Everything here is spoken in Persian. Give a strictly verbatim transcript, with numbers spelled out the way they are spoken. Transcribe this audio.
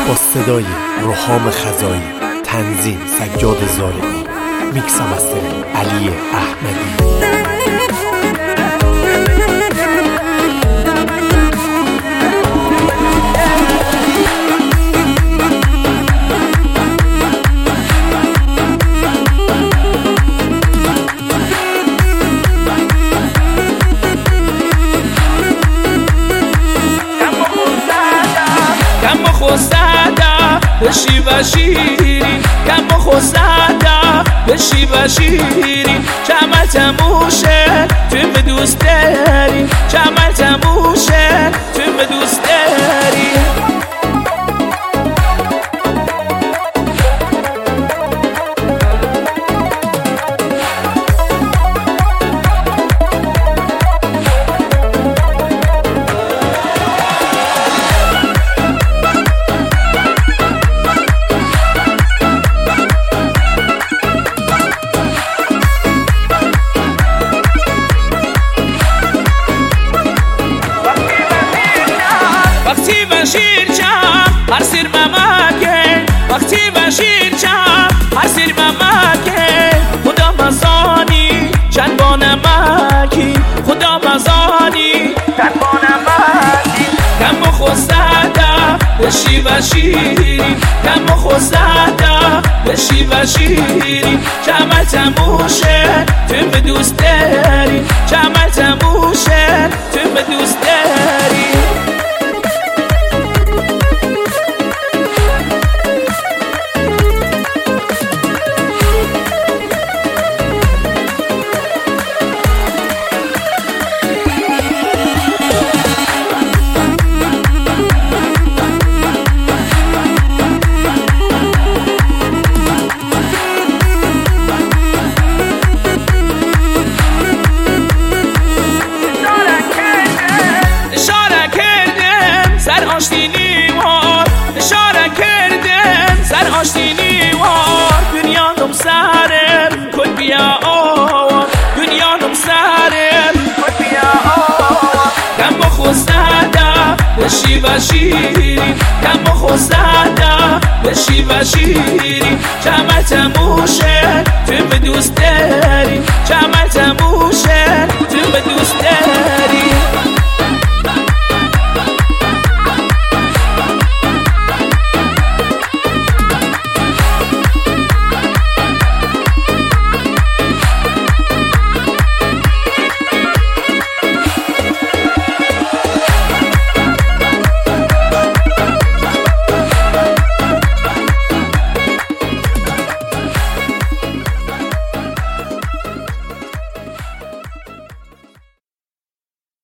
با صدای روحام خزایی، تنظیم سجاد زارعی، میکس و مسترینگ علی احمدی. بشی و شیرین کم بخوزده بشی و شیرین چمل تموشه توی به دوست داریم چمل تموشه توی به دوست داریم هر سیر ممکه وقتی بشیر چم هر سیر ممکه خدا مزانی چند با نمکی خدا مزانی چند با نمکی کم بخوزده بشی و شیرین کم بخوزده بشی و شیرین چمل تموشه توی به دوست داریم چمل تموشه توی به دوست داریم اشاره کردم سر آشتینی وار دنیانم سرم کن بیا آوار دنیانم سرم کن بیا آوار کم بخوزده بشی و شیرین کم بخوزده بشی و شیرین چمل تموشه توی به دوست